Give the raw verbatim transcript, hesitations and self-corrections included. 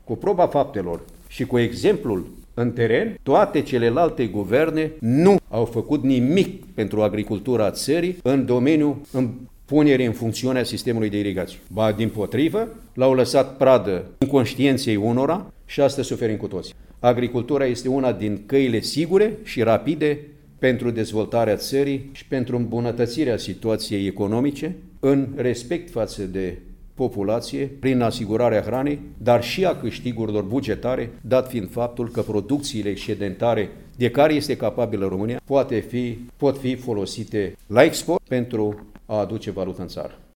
cu proba faptelor și cu exemplul în teren, toate celelalte guverne nu au făcut nimic pentru agricultura țării în domeniul în punerii în funcțiune a sistemului de irigație. Ba, dimpotrivă, l-au lăsat pradă inconștienței unora și astăzi suferim cu toții. Agricultura este una din căile sigure și rapide pentru dezvoltarea țării și pentru îmbunătățirea situației economice în respect față de populație, prin asigurarea hranei, dar și a câștigurilor bugetare, dat fiind faptul că producțiile excedentare de care este capabilă România poate fi, pot fi folosite la export pentru a aduce valută în țară.